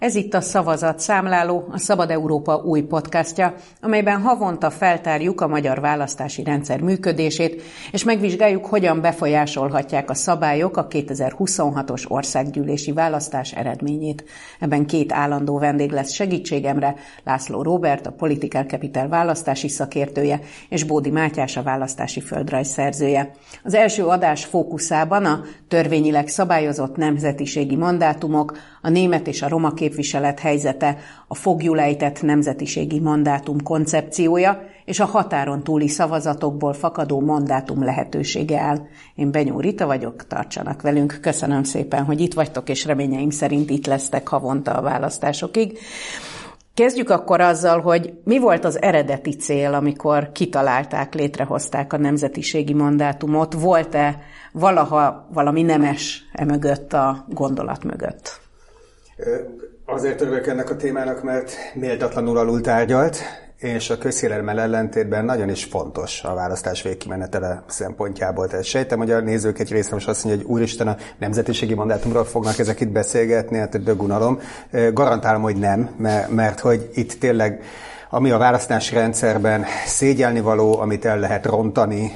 Ez itt a Szavazatszámláló, a Szabad Európa új podcastja, amelyben havonta feltárjuk a magyar választási rendszer működését, és megvizsgáljuk, hogyan befolyásolhatják a szabályok a 2026-os országgyűlési választás eredményét. Ebben két állandó vendég lesz segítségemre, László Róbert, a Political Capital választási szakértője, és Bódi Mátyás, a választási földrajz szerzője. Az első adás fókuszában a törvényileg szabályozott nemzetiségi mandátumok, a német és a roma képviselet helyzete, a foglyul ejtett nemzetiségi mandátum koncepciója és a határon túli szavazatokból fakadó mandátum lehetősége áll. Én Benyó Rita vagyok, tartsanak velünk. Köszönöm szépen, hogy itt vagytok, és reményeim szerint itt lesztek havonta a választásokig. Kezdjük akkor azzal, hogy mi volt az eredeti cél, amikor kitalálták, létrehozták a nemzetiségi mandátumot? Volt-e valaha valami nemes mögött, a gondolat mögött? Azért örülök ennek a témának, mert méltatlanul alul tárgyalt, és a közhírrel ellentétben nagyon is fontos a választás végkimenetele szempontjából. Tehát sejtem, hogy a nézők egy része most azt mondja, hogy úristen, a nemzetiségi mandátumról fognak ezek itt beszélgetni, hát dögunalom. Garantálom, hogy nem, mert hogy itt tényleg ami a választási rendszerben szégyelnivaló, amit el lehet rontani,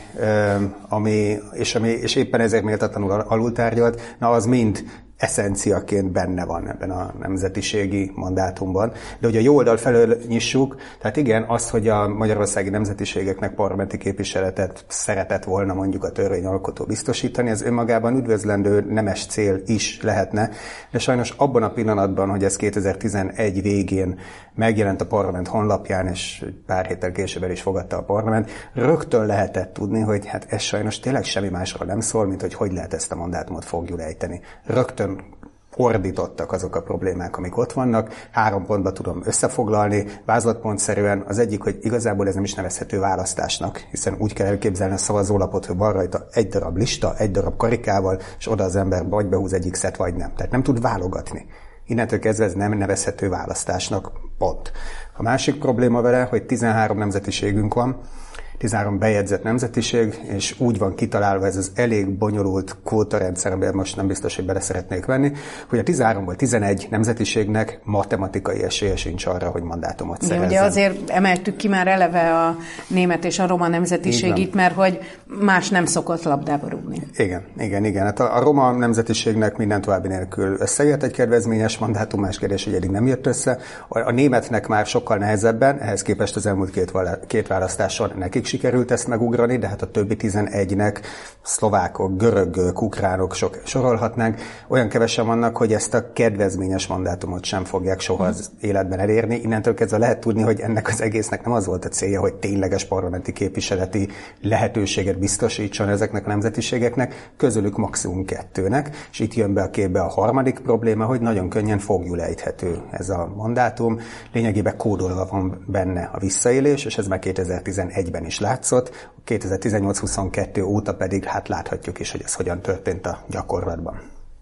és éppen ezért méltatlanul alultárgyalt, na az mind eszenciaként benne van ebben a nemzetiségi mandátumban. De hogy a jó oldal felől nyissuk, tehát igen, azt, hogy a magyarországi nemzetiségeknek parlamenti képviseletet szeretett volna mondjuk a törvényalkotó biztosítani, ez önmagában üdvözlendő nemes cél is lehetne, de sajnos abban a pillanatban, hogy ez 2011 végén megjelent a parlament honlapján, és pár héttel később el is fogadta a parlament, rögtön lehetett tudni, hogy hát ez sajnos tényleg semmi másról nem szól, mint hogy lehet ezt a mandátumot foglyul ejteni. Rögtön ordítottak azok a problémák, amik ott vannak. 3 pontba tudom összefoglalni, vázlatpontszerűen. Az egyik, hogy igazából ez nem is nevezhető választásnak, hiszen úgy kell elképzelni a szavazólapot, hogy van rajta egy darab lista, egy darab karikával, és oda az ember vagy behúz egy X-et, vagy nem. Tehát nem tud válogatni. Innentől kezdve ez nem nevezhető választásnak, pont. A másik probléma vele, hogy 13 nemzetiségünk van, 13 bejegyzett nemzetiség, és úgy van kitalálva ez az elég bonyolult kvótarendszer, amiben most nem biztos, hogy bele szeretnék venni, hogy a 13-ból 11 nemzetiségnek matematikai esélye sincs arra, hogy mandátumot szerezzen. Ugye azért emeltük ki már eleve a német és a roma nemzetiségit, mert hogy más nem szokott labdába rúgni. Igen. Hát a roma nemzetiségnek minden további nélkül összejött egy kedvezményes mandátum, más kérdés, hogy eddig nem jött össze. A németnek már sokkal nehezebben, ehhez képest az elmúlt két választáson nekik sikerült ezt megugrani, de hát a többi 11-nek szlovákok, görögök, ukránok sorolhatnánk, olyan kevesen vannak, hogy ezt a kedvezményes mandátumot sem fogják soha az életben elérni. Innentől kezdve lehet tudni, hogy ennek az egésznek nem az volt a célja, hogy tényleges parlamenti képviseleti lehetőséget biztosítson ezeknek a nemzetiségeknek, közülük maximum 2-nek, és itt jön be a képbe a harmadik probléma, hogy nagyon könnyen foglyul ejthető ez a mandátum. Lényegében kódolva van benne a visszaélés, és ez már 2011-ben is látszott, 2018-22 óta pedig hát láthatjuk is, hogy ez hogyan történt a gyakorlatban.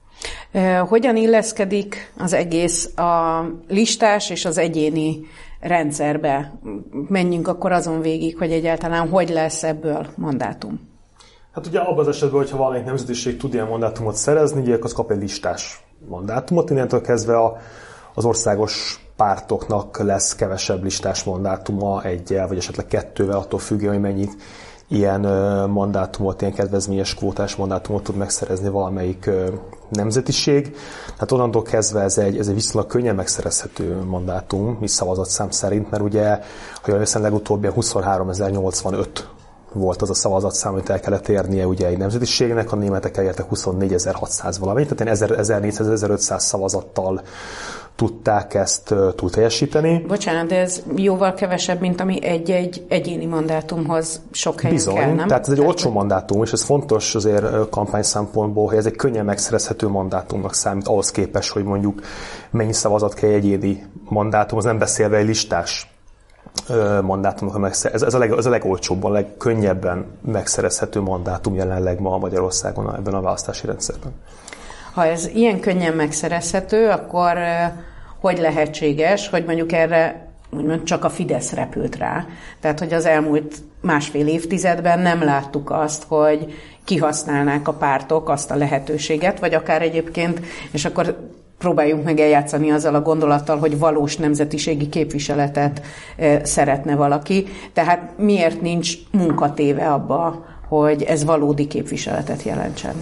Hogyan illeszkedik az egész a listás és az egyéni rendszerbe? Menjünk akkor azon végig, hogy egyáltalán hogy lesz ebből mandátum. Hát ugye abban az esetben, hogyha valamelyik nemzetiség tud ilyen mandátumot szerezni, ugye az kap egy listás mandátumot, innentől kezdve az országos pártoknak lesz kevesebb listás mandátuma, 1-el, vagy esetleg 2-vel, attól függően, hogy mennyit ilyen mandátumot, ilyen kedvezményes kvótás mandátumot tud megszerezni valamelyik nemzetiség. Tehát onnantól kezdve ez egy viszonylag könnyen megszerezhető mandátum, mi szavazatszám szerint, mert ugye, ha jól veszem, legutóbb 23.085 volt az a szavazatszám, amit el kellett érnie ugye egy nemzetiségnek, a németek elértek 24.600 valamit, tehát 1400-1500 szavazattal tudták ezt túl teljesíteni. Bocsánat, de ez jóval kevesebb, mint ami egy egyéni mandátumhoz sok helyen Bizony, kell, nem? Tehát ez egy olcsó mandátum, és ez fontos azért kampány szempontból, hogy ez egy könnyen megszerezhető mandátumnak számít, ahhoz képest, hogy mondjuk mennyi szavazat kell egyéni mandátum, az nem beszélve egy listás mandátumnak, ez a legolcsóbban, a legkönnyebben megszerezhető mandátum jelenleg ma Magyarországon ebben a választási rendszerben. Ha ez ilyen könnyen megszerezhető, akkor hogy lehetséges, hogy mondjuk erre úgymond csak a Fidesz repült rá? Tehát, hogy az elmúlt 1,5 évtizedben nem láttuk azt, hogy kihasználnák a pártok azt a lehetőséget, vagy akár egyébként, és akkor próbáljunk meg eljátszani azzal a gondolattal, hogy valós nemzetiségi képviseletet szeretne valaki. Tehát miért nincs munkatéve abba, hogy ez valódi képviseletet jelentsen?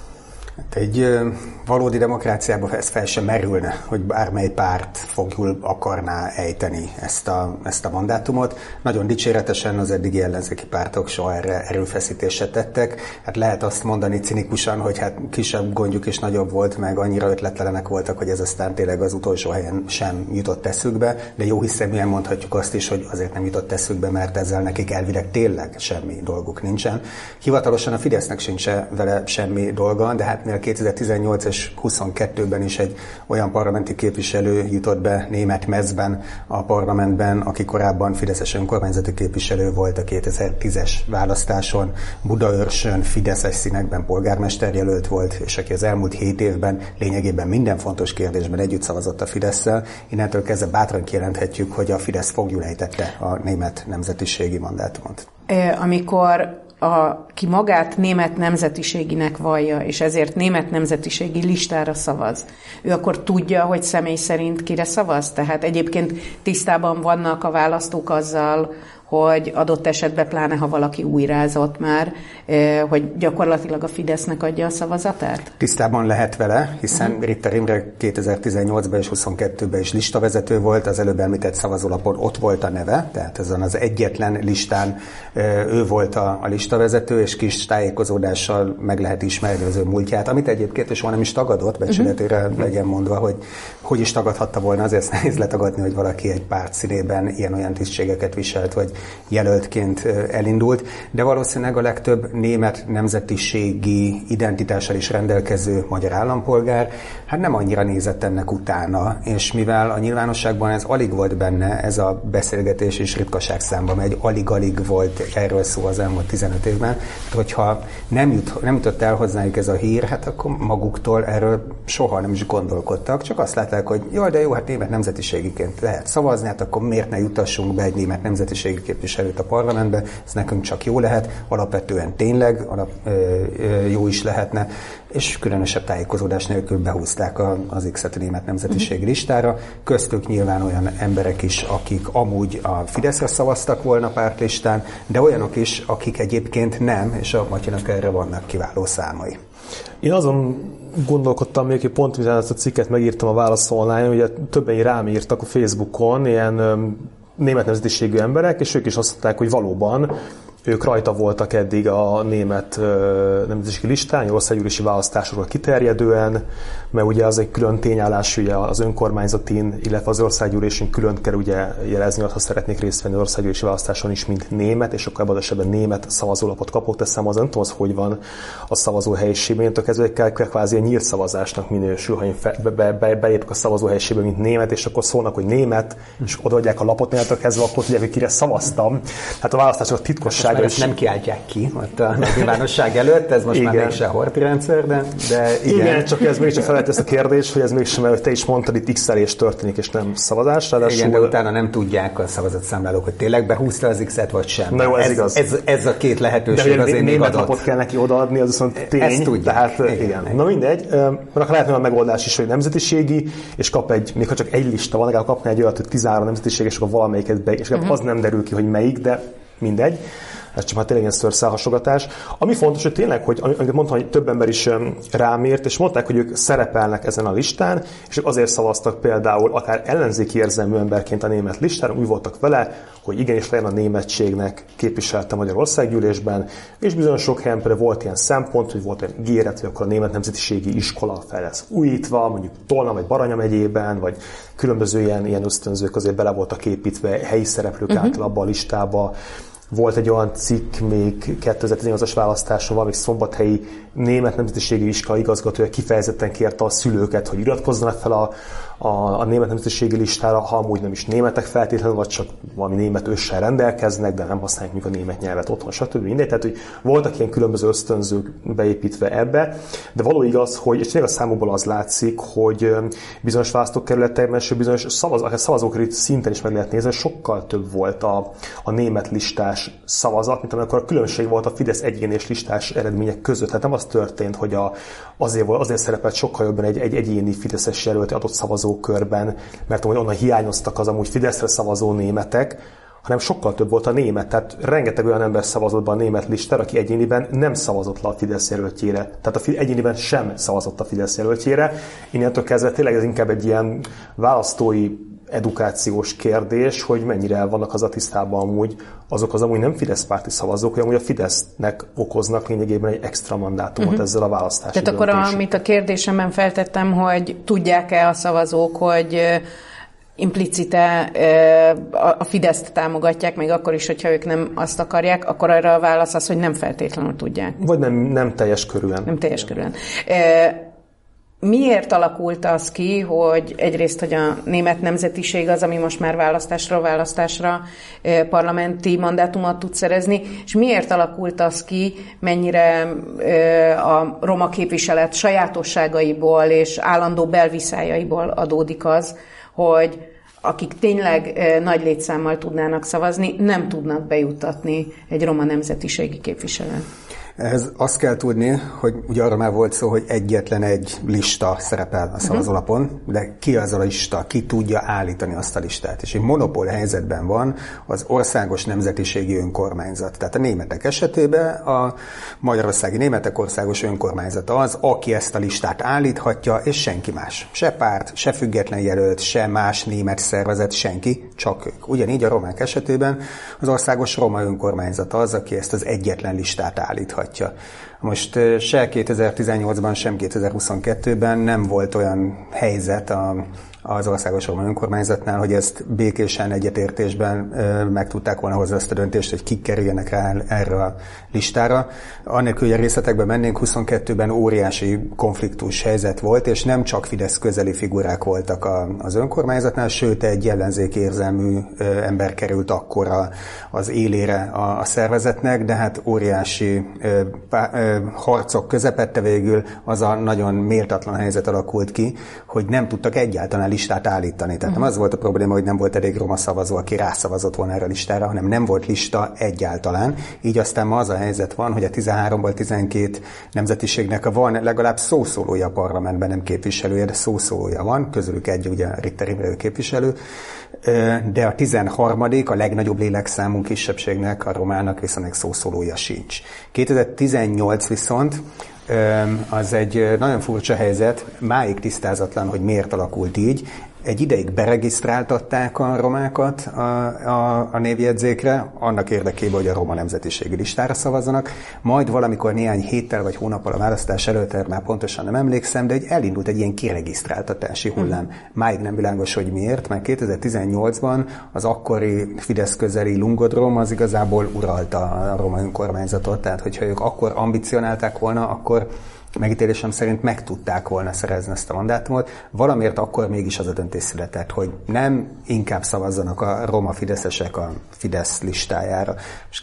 Egy valódi demokráciában ez fel sem merülne, hogy bármely párt akarná ejteni ezt a mandátumot. Nagyon dicséretesen az eddigi ellenzéki pártok soha erre erőfeszítésre tettek. Hát lehet azt mondani cinikusan, hogy hát kisebb gondjuk is nagyobb volt, meg annyira ötletlenek voltak, hogy ez aztán tényleg az utolsó helyen sem jutott eszükbe, de jó hiszeműen mondhatjuk azt is, hogy azért nem jutott eszükbe, mert ezzel nekik elvileg tényleg semmi dolguk nincsen. Hivatalosan a Fidesznek sincs vele semmi dolga, de hát 2018 és 22-ben is egy olyan parlamenti képviselő jutott be német mezben a parlamentben, aki korábban fideszes önkormányzati képviselő volt a 2010-es választáson, Budaörsön fideszes színekben polgármesterjelölt volt, és aki az elmúlt 7 évben lényegében minden fontos kérdésben együtt szavazott a Fidesszel. Innentől kezdve bátran kijelenthetjük, hogy a Fidesz foglyul ejtette a német nemzetiségi mandátumot. Amikor aki magát német nemzetiséginek vallja, és ezért német nemzetiségi listára szavaz, ő akkor tudja, hogy személy szerint kire szavaz? Tehát egyébként tisztában vannak a választók azzal, hogy adott esetben, pláne ha valaki újrázott már, hogy gyakorlatilag a Fidesznek adja a szavazatát? Tisztában lehet vele, hiszen Ritter Imre 2018-ban és 2022-ben is listavezető volt, az előbb említett szavazólapon ott volt a neve, tehát ezen az egyetlen listán ő volt a listavezető, és kis tájékozódással meg lehet ismerni az ő múltját, amit egyébként soha nem is tagadott, becsületére legyen mondva, hogy is tagadhatta volna, azért nehéz letagadni, hogy valaki egy párt színében ilyen-olyan tisztségeket viselt, vagy jelöltként elindult, de valószínűleg a legtöbb német nemzetiségi identitással is rendelkező magyar állampolgár hát nem annyira nézett ennek utána, és mivel a nyilvánosságban ez alig volt benne, ez a beszélgetés is ritkaság számba megy, alig-alig volt erről szó az elmúlt 15 évben, hogyha nem jutott el hozzájuk ez a hír, hát akkor maguktól erről soha nem is gondolkodtak, csak azt látták, hogy jaj, de jó, hát német nemzetiségiként lehet szavazni, hát akkor miért ne jutassunk be egy német nemzetiségi képviselőt a parlamentbe, ez nekünk csak jó lehet, alapvetően tényleg jó is lehetne, és különösebb tájékozódás nélkül behúzták az X-et a német nemzetiségi listára. Köztük nyilván olyan emberek is, akik amúgy a Fideszre szavaztak volna pártlistán, de olyanok is, akik egyébként nem, és a Matyinak erre vannak kiváló számai. Én azon gondolkodtam még, hogy pont mivel ezt a cikket megírtam a Válasz Online, ugye többen rám írtak a Facebookon ilyen német nemzetiségű emberek, és ők is azt mondták, hogy valóban ők rajta voltak eddig a német nemzetiségi listán, országgyűlési választásokra kiterjedően, mert ugye az egy külön tényállás ugye az önkormányzatin, illetve az országgyűlésén külön kell ugye jelezni, ha szeretnék részt venni az országgyűlési választáson is, mint német, és akkor ebben az esetben német szavazólapot kapott, teszem, az nem tudom, hogy van a szavazóhelyiségben, én kezdve kvázi egy nyílt szavazásnak minősül, ha én belépek a szavazóhelyiségbe, mint német, és akkor szólnak, hogy német, és odaadják a lapot, németől kezdve, akkor tudják, hogy kire szavaztam. Hát a választások titkosság. Ezt nem kiáltják ki ott a nyilvánosság előtt, ez most már mégse horti rendszer, de igen, csak ez mégsem felett ezt a kérdést, hogy ez mégsem, hogy te is mondtad, itt X-elés történik, és nem szavazás. Igen, de utána nem tudják a szavazatszámlálók, hogy tényleg behúzta az X-et, vagy sem. Na jó, ez igaz. Ez a két lehetőség de azért még adott. De lapot kell neki odaadni, az viszont tény. Ezt tudják. Tehát, igen. Na mindegy, mert lehetne a megoldás is, hogy nemzetiségi, és kap még ha csak egy lista van, legalább kapna egy olyat, hogy 13 nemzetiség, és akkor valamelyiket be, és az nem derül ki, hogy melyik, de mindegy. Ez csak már tényleg ilyen szőrszálhasogatás. Ami fontos, hogy tényleg, hogy amit mondtam, hogy több ember is rám írt, és mondták, hogy ők szerepelnek ezen a listán, és ők azért szavaztak például akár ellenzéki érzelmű emberként a német listára, úgy voltak vele, hogy igenis legyen a németségnek képviselte Magyarországgyűlésben, és bizonyos sok helyen például volt ilyen szempont, hogy volt egy ígéret, hogy akkor a német nemzetiségi iskola fel lesz újítva, mondjuk Tolna vagy Baranya megyében, vagy különböző ilyen ösztönzők azért bele voltak építve helyi szereplők által abba a listába. Volt egy olyan cikk még 2018-as választáson, valami szombathelyi német nemzetiségi iskola igazgatója kifejezetten kérte a szülőket, hogy iratkozzanak fel a német nemzetiségi listára, ha amúgy nem is németek feltétlenül, vagy csak valami német őssel rendelkeznek, de nem használják még a német nyelvet otthon, stb. Mindegy. Tehát, hogy voltak ilyen különböző ösztönzők beépítve ebbe, de való igaz, hogy, és tényleg a számokból az látszik, hogy bizonyos választókerületekben, és bizonyos szavazókörét szinten is meg lehet nézni, sokkal több volt a német listás szavazat, mint amikor a különbség volt a Fidesz egyénés listás eredmények között. Tehát nem az történt, hogy azért szerepelt sokkal jobban egy egyéni fideszes jelölt adott szavazókörben, mert onnan hiányoztak az amúgy Fideszre szavazó németek, hanem sokkal több volt a német. Tehát rengeteg olyan ember szavazott be a német listára, aki egyéniben nem szavazott le a Fidesz jelöltjére. Tehát egyéniben sem szavazott a Fidesz jelöltjére. Innentől kezdve tényleg ez inkább egy ilyen választói edukációs kérdés, hogy mennyire vannak az a tisztában amúgy azok az amúgy nem Fidesz párti szavazók, hogy amúgy a Fidesznek okoznak lényegében egy extra mandátumot ezzel a választási Tehát akkor, amit a kérdésemben feltettem, hogy tudják-e a szavazók, hogy implicite a Fideszt támogatják, még akkor is, hogyha ők nem azt akarják, akkor arra a válasz az, hogy nem feltétlenül tudják. Vagy nem teljes körűen. Nem teljes körűen. Miért alakult az ki, hogy egyrészt, hogy a német nemzetiség az, ami most már választásra parlamenti mandátumot tud szerezni, és miért alakult az ki, mennyire a roma képviselet sajátosságaiból és állandó belviszájaiból adódik az, hogy akik tényleg nagy létszámmal tudnának szavazni, nem tudnak bejuttatni egy roma nemzetiségi képviselőt. Ehhez azt kell tudni, hogy ugye arra már volt szó, hogy egyetlen egy lista szerepel a szavazólapon, de ki az a lista, ki tudja állítani azt a listát. És egy monopól helyzetben van az országos nemzetiségi önkormányzat. Tehát a németek esetében a magyarországi németek országos önkormányzata az, aki ezt a listát állíthatja, és senki más. Se párt, se független jelölt, se más német szervezet, senki, csak ők. Ugyanígy a romák esetében az országos roma önkormányzata az, aki ezt az egyetlen listát állíthatja. Most se 2018-ban, sem 2022-ben nem volt olyan helyzet az országos roma önkormányzatnál, hogy ezt békésen, egyetértésben meg tudták volna hozni azt a döntést, hogy kik kerüljenek rá erre a listára. Annélkül, hogy a részletekbe mennénk, 22-ben óriási konfliktus helyzet volt, és nem csak Fidesz közeli figurák voltak az önkormányzatnál, sőt egy ellenzéki érzelmű ember került akkor az élére a szervezetnek, de hát óriási harcok közepette végül az a nagyon méltatlan helyzet alakult ki, hogy nem tudtak egyáltalán listát állítani. Tehát nem az volt a probléma, hogy nem volt elég roma szavazó, aki rászavazott volna erre a listára, hanem nem volt lista egyáltalán. Így aztán ma az a helyzet van, hogy a 13-ból 12 nemzetiségnek van legalább szószólója a parlamentben, nem képviselője, de szószólója van, közülük egy ugye Ritter Imre képviselő, de a 13. a legnagyobb lélekszámú kisebbségnek, a romának viszont szószólója sincs. 2018 viszont az egy nagyon furcsa helyzet, máig tisztázatlan, hogy miért alakult így. Egy ideig beregisztráltatták a romákat a névjegyzékre, annak érdekében, hogy a roma nemzetiségi listára szavazzanak, majd valamikor néhány héttel vagy hónappal a választás előtt, már pontosan nem emlékszem, de elindult egy ilyen kiregisztráltatási hullám. Máig nem világos, hogy miért, mert 2018-ban az akkori Fidesz közeli Lungodrom az igazából uralta a roma önkormányzatot, tehát hogyha ők akkor ambicionálták volna, akkor megítélésem szerint meg tudták volna szerezni ezt a mandátumot. Valamiért akkor mégis az a döntés született, hogy nem inkább szavazzanak a roma fideszesek a Fidesz listájára. És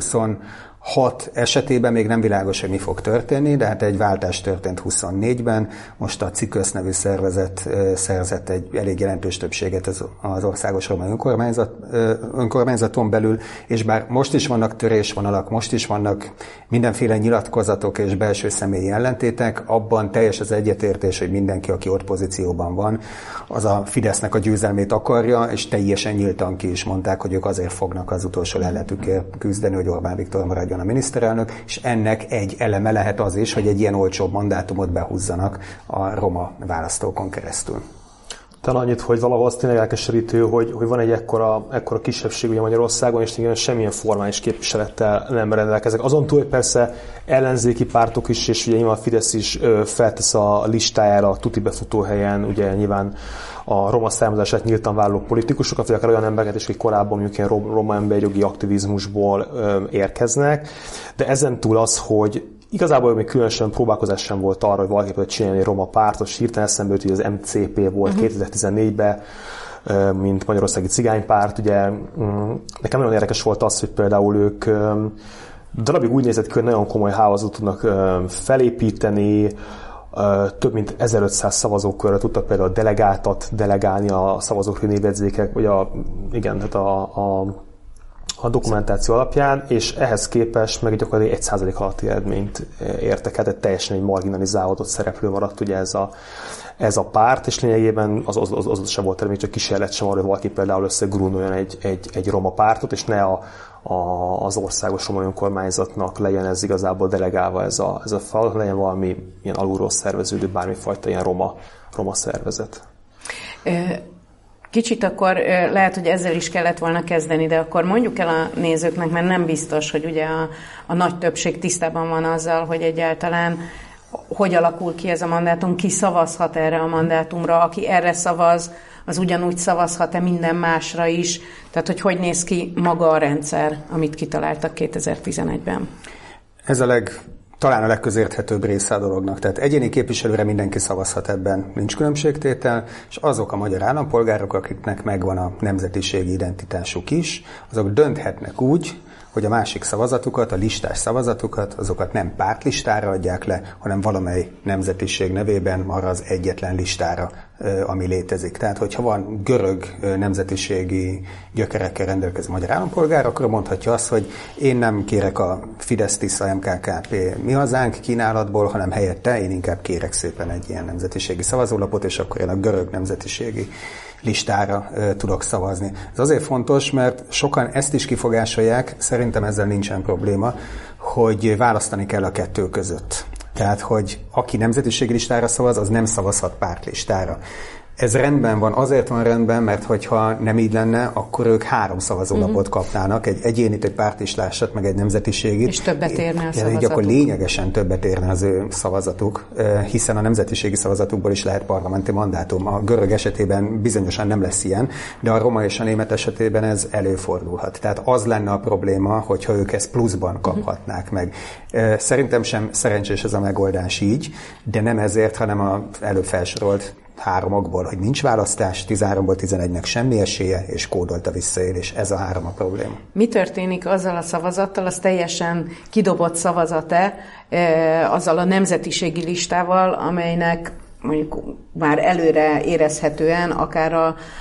2026 esetében még nem világos, hogy mi fog történni, de hát egy váltás történt 24-ben. Most a CIKÖSZ nevű szervezet szerzett egy elég jelentős többséget az országos roma önkormányzaton belül, és bár most is vannak törésvonalak, most is vannak mindenféle nyilatkozatok és belső személyi ellentétek, abban teljes az egyetértés, hogy mindenki, aki ott pozícióban van, az a Fidesznek a győzelmét akarja, és teljesen nyíltan ki is mondták, hogy ők azért fognak az utolsó lehetőkért küzdeni, hogy Orbán Viktor maradjon a miniszterelnök, és ennek egy eleme lehet az is, hogy egy ilyen olcsóbb mandátumot behúzzanak a roma választókon keresztül. Talán annyit, hogy valahol az tényleg elkeserítő, hogy van egy ekkora kisebbség ugye Magyarországon, és tényleg semmilyen formális képviselettel nem rendelkeznek. Azon túl, hogy persze ellenzéki pártok is, és ugye nyilván a Fidesz is feltesz a listájára a tuti befutóhelyen, ugye nyilván a roma származását nyíltan vállaló politikusokat, vagy akár olyan embereket is, akik korábban mondjuk ilyen roma emberjogi aktivizmusból érkeznek. De ezen túl az, hogy Igazából még különösen próbálkozás sem volt arra, hogy valaki csinálni egy roma pártos, hirtelen eszembe jut, hogy az MCP volt 2014-ben, mint Magyarországi Cigánypárt. Ugye nekem nagyon érdekes volt az, hogy például ők darabig úgy nézett ki, hogy nagyon komoly hálózatot tudnak felépíteni, több mint 1500 szavazókörre tudtak például delegáltat delegálni a szavazókörű névjegyzékek, vagy a dokumentáció alapján, és ehhez képest meg gyakorlatilag 1% alatti eredményt értek el, tehát teljesen egy marginalizálódott szereplő maradt ugye ez a párt, és lényegében az sem volt eredmény, csak kísérlet sem arra, hogy valaki például összegrúnoljon egy roma pártot, és ne az országos roma önkormányzatnak legyen ez igazából delegálva ez a feladat, legyen valami ilyen alulról szerveződő, bármifajta ilyen roma szervezet. Kicsit akkor lehet, hogy ezzel is kellett volna kezdeni, de akkor mondjuk el a nézőknek, mert nem biztos, hogy ugye a nagy többség tisztában van azzal, hogy egyáltalán hogy alakul ki ez a mandátum, ki szavazhat erre a mandátumra, aki erre szavaz, az ugyanúgy szavazhat-e minden másra is, tehát hogy néz ki maga a rendszer, amit kitaláltak 2011-ben. Ez talán a legközérthetőbb része a dolognak. Tehát egyéni képviselőre mindenki szavazhat, ebben nincs különbségtétel, és azok a magyar állampolgárok, akiknek megvan a nemzetiségi identitásuk is, azok dönthetnek úgy, hogy a másik szavazatukat, a listás szavazatukat, azokat nem pártlistára adják le, hanem valamely nemzetiség nevében arra az egyetlen listára, ami létezik. Tehát, hogyha van görög nemzetiségi gyökerekkel rendelkező magyar állampolgár, akkor mondhatja azt, hogy én nem kérek a Fidesz-Tisza MKKP Mi Hazánk kínálatból, hanem helyette én inkább kérek szépen egy ilyen nemzetiségi szavazólapot, és akkor én a görög nemzetiségi listára tudok szavazni. Ez azért fontos, mert sokan ezt is kifogásolják, szerintem ezzel nincsen probléma, hogy választani kell a kettő között. Tehát, hogy aki nemzetiségi listára szavaz, az nem szavazhat pártlistára. Ez rendben van, azért van rendben, mert hogyha nem így lenne, akkor ők 3 szavazólapot kapnának, egy egyénit, egy pártlistásat, meg egy nemzetiségit. És többet érne a szavazatuk. Így akkor lényegesen többet érne az ő szavazatuk, hiszen a nemzetiségi szavazatukból is lehet parlamenti mandátum. A görög esetében bizonyosan nem lesz ilyen, de a roma és a német esetében ez előfordulhat. Tehát az lenne a probléma, hogyha ők ezt pluszban kaphatnák meg. Szerintem sem szerencsés ez a megoldás így, de nem ezért, hanem az előbb felsorolt 3 okból, hogy nincs választás, 13-ból 11-nek semmi esélye, és kódolt a visszaélés. Ez a 3 a probléma. Mi történik azzal a szavazattal, az teljesen kidobott szavazat-e, azzal a nemzetiségi listával, amelynek mondjuk már előre érezhetően, akár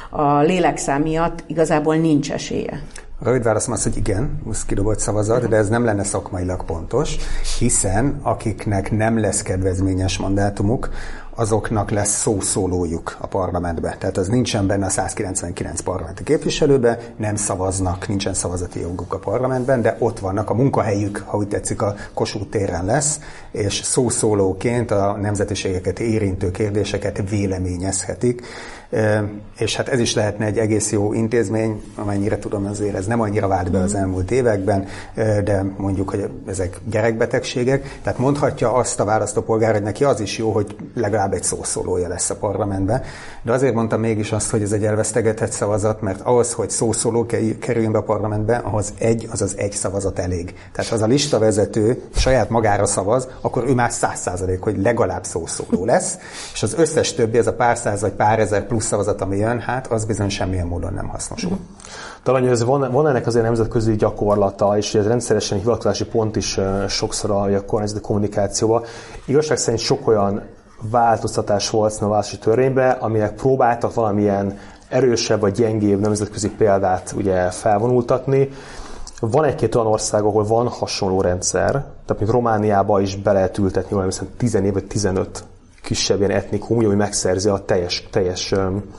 a lélekszám miatt igazából nincs esélye? A rövid válaszom az, hogy igen, ez kidobott szavazat, de ez nem lenne szakmailag pontos, hiszen akiknek nem lesz kedvezményes mandátumuk, azoknak lesz szószólójuk a parlamentbe. Tehát az nincsen benne a 199 parlamenti képviselőbe, nem szavaznak, nincsen szavazati joguk a parlamentben, de ott vannak, a munkahelyük, ha úgy tetszik, a Kossuth téren lesz, és szószólóként a nemzetiségeket érintő kérdéseket véleményezhetik. És hát ez is lehetne egy egész jó intézmény, amennyire tudom, azért ez nem annyira vált be az elmúlt években, de mondjuk, hogy ezek gyerekbetegségek. Tehát mondhatja azt a választópolgár, hogy neki az is jó, hogy legalább egy szószólója lesz a parlamentben. De azért mondtam mégis azt, hogy ez egy elvesztegetett szavazat, mert ahhoz, hogy szószóló kerüljön be a parlamentbe, ahhoz egy szavazat elég. Tehát az a listavezető saját magára szavaz, akkor ő már 100%, hogy legalább szószóló lesz, és az összes többi, ez a pár száz vagy pár ezer plusz szavazat, ami jön, hát az bizony semmilyen módon nem hasznosul. Talán, hogy van ennek azért nemzetközi gyakorlata, és ez rendszeresen hivatkozási pont is sokszor a kormányzati kommunikációban. Igazság szerint sok olyan változtatás volt a választási törvényben, aminek próbáltak valamilyen erősebb vagy gyengébb nemzetközi példát ugye felvonultatni. Van egy-két olyan ország, ahol van hasonló rendszer, tehát mint Romániában is be lehet ültetni valami 10 év vagy 15 kisebb ilyen etnikum, ami megszerzi a teljes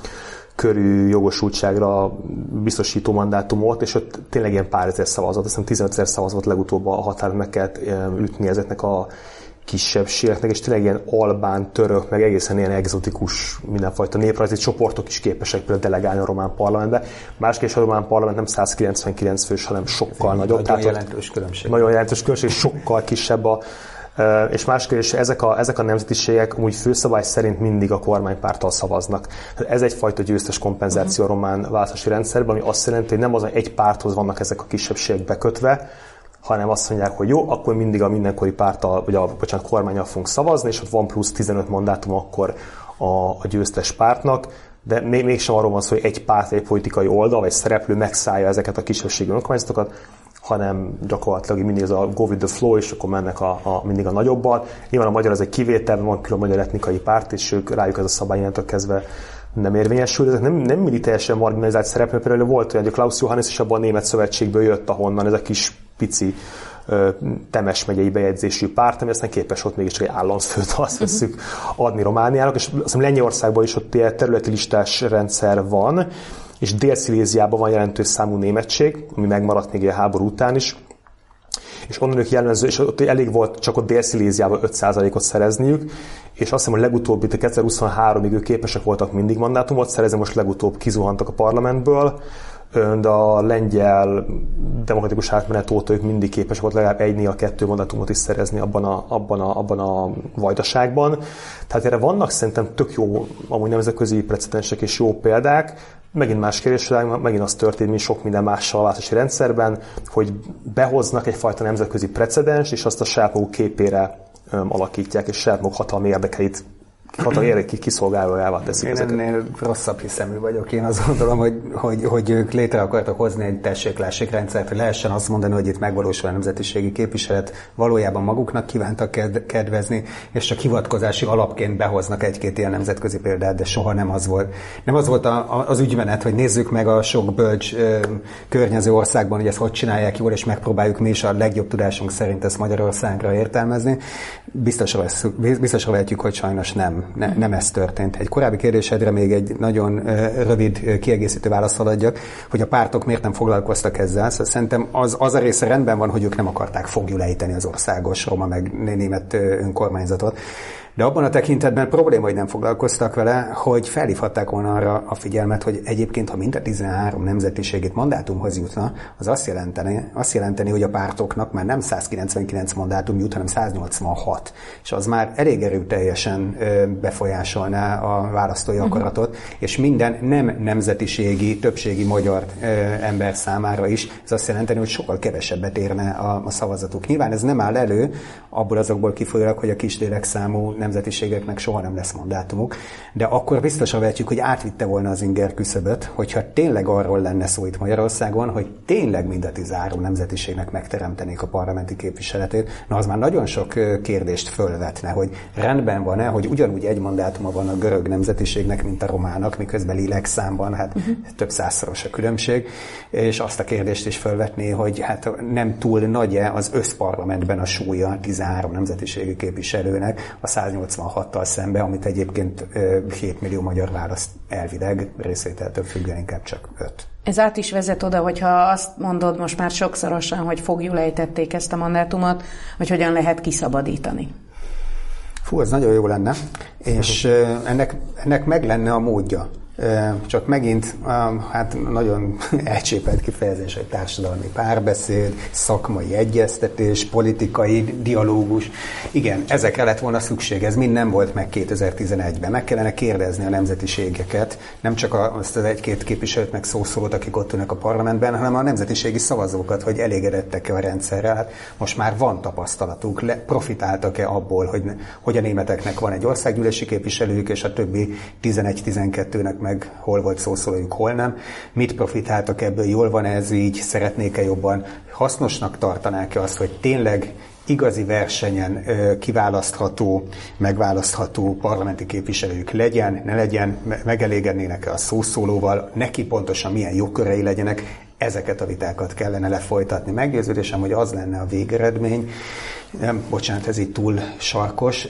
körű jogosultságra biztosító mandátumot, és ott tényleg ilyen pár ezer szavazat, aztán 15 000 szavazat legutóbb a határon meg kellett ütni ezeknek a kisebbségeknek, és tényleg ilyen albán, török, meg egészen ilyen egzotikus mindenfajta néprajzi csoportok is képesek például delegálni a román parlamentbe. Másképp a román parlament nem 199 fős, hanem sokkal nagyobb. Nagyon jelentős különbség. Nagyon jelentős különbség, sokkal kisebb és másképp is ezek a nemzetiségek úgy főszabály szerint mindig a kormánypárttal szavaznak. Ez egyfajta győztes kompenzáció a román választási rendszerben, ami azt jelenti, hogy nem az, hogy egy párthoz vannak ezek a kisebbségek bekötve, hanem azt mondják, hogy jó, akkor mindig a mindenkori párttal, vagy kormánnyal fogunk szavazni, és ott van plusz 15 mandátum akkor a győztes pártnak, de mégsem arról van szó, hogy egy párt, egy politikai oldal, vagy szereplő megszállja ezeket a kisebbségi önkormányzatokat, hanem gyakorlatilag mindig ez a go with the flow, és akkor mennek mindig a nagyobbal. Nyilván a magyar az egy kivétel, van külön magyar etnikai párt, és ők rájuk ez a szabályának kezdve nem érvényesül. Ezek nem mindig teljesen marginalizált szereplő. Például volt olyan, hogy a Klaus Johannes is abban a német szövetségből jött, ahonnan ez a kis pici Temes megyei bejegyzésű párt, ami aztán képes ott mégiscsak egy államfőt, azt vesszük, adni Romániának, és azt hiszem Lengyelországban is ott ilyen területi listás rendszer van, és Dél-Sziléziában van jelentős számú németség, ami megmaradt még a háború után is, és onnan ők jellemző, és ott elég volt csak ott Dél-Sziléziában 5%-ot szerezniük, és azt hiszem, hogy legutóbb itt 2023-ig ők képesek voltak mindig mandátumot szerezni, most legutóbb kizuhantak a parlamentből, de a lengyel demokratikus átmenet óta ők mindig képesek volt legalább 1-2 mandátumot is szerezni abban a vajdaságban. Tehát erre vannak szerintem tök jó amúgy nemzetközi precedensek és jó példák. Megint más kérdés, megint az történt, mint sok minden mással a választási rendszerben, hogy behoznak egyfajta nemzetközi precedens, és azt a saját maguk képére alakítják, és saját maguk hatalmi érdekeit kiszolgálójává teszik én ezeket. ennél rosszabb hiszemű vagyok. Én azt gondolom, hogy ők létre akartak hozni egy tessék-lássék rendszert, hogy lehessen azt mondani, hogy itt megvalósul a nemzetiségi képviselet, valójában maguknak kívántak kedvezni, és csak hivatkozási alapként behoznak egy-két ilyen nemzetközi példát, de soha nem az volt. Nem az volt az ügymenet, hogy nézzük meg a sok bölcs környező országban, hogy ezt hogy csinálják jól, és megpróbáljuk mi is a legjobb tudásunk szerint ezt Magyarországra értelmezni. Biztosra vehetjük, hogy sajnos nem ez történt. Egy korábbi kérdésedre még egy nagyon rövid kiegészítő választ adjak, hogy a pártok miért nem foglalkoztak ezzel. Szóval szerintem az a része rendben van, hogy ők nem akarták fogjulejteni az országos roma meg német önkormányzatot. De abban a tekintetben probléma, hogy nem foglalkoztak vele, hogy felhívhatták volna arra a figyelmet, hogy egyébként, ha mind a 13 nemzetiségét mandátumhoz jutna, az azt jelenteni, hogy a pártoknak már nem 199 mandátum jut, hanem 186. És az már elég erőteljesen befolyásolná a választói akaratot, és minden nem nemzetiségi, többségi magyar ember számára is ez azt jelenteni, hogy sokkal kevesebbet érne a szavazatuk. Nyilván ez nem áll elő, abból azokból kifolyólag, hogy a kisdélek számú nemzetiségeknek soha nem lesz mandátumuk, de akkor biztosan vehetjük, hogy átvitte volna az inger küszöböt, hogyha tényleg arról lenne szó itt Magyarországon, hogy tényleg mind a 13 nemzetiségnek megteremtenék a parlamenti képviseletét, na az már nagyon sok kérdést fölvetne, hogy rendben van-e, hogy ugyanúgy egy mandátuma van a görög nemzetiségnek, mint a romának, miközben lélekszámban több százszoros a különbség, és azt a kérdést is fölvetné, hogy hát nem túl nagy-e az összparlamentben a súlya 13 nemzetiségi képviselőnek a 186-tal szembe, amit egyébként 7 millió magyar választ elvileg részvételtől függően inkább csak 5. Ez át is vezet oda, hogyha azt mondod most már sokszorosan, hogy fogjulejtették ezt a mandátumot, hogy hogyan lehet kiszabadítani. Fú, ez nagyon jó lenne, és ennek meg lenne a módja. Csak megint hát nagyon elcsépelt kifejezés, hogy társadalmi párbeszéd, szakmai egyeztetés, politikai dialógus. Igen, ezekre lett volna szükség, ez mind nem volt meg 2011-ben. Meg kellene kérdezni a nemzetiségeket, nem csak azt az egy-két képviselőt meg szószólót, akik ott ülnek a parlamentben, hanem a nemzetiségi szavazókat, hogy elégedettek-e a rendszerrel. Hát most már van tapasztalatuk, profitáltak-e abból, hogy a németeknek van egy országgyűlési képviselőjük, és a többi 11-12-nek meg hol volt szószólójuk, hol nem. Mit profitáltak ebből, jól van ez így, szeretnék-e jobban, hasznosnak tartanák-e azt, hogy tényleg igazi versenyen kiválasztható, megválasztható parlamenti képviselők legyen, ne legyen, megelégednének-e a szószólóval, neki pontosan milyen jogkörei legyenek, ezeket a vitákat kellene lefolytatni. Meggyőződésem, hogy az lenne a végeredmény. Bocsánat, ez így túl sarkos.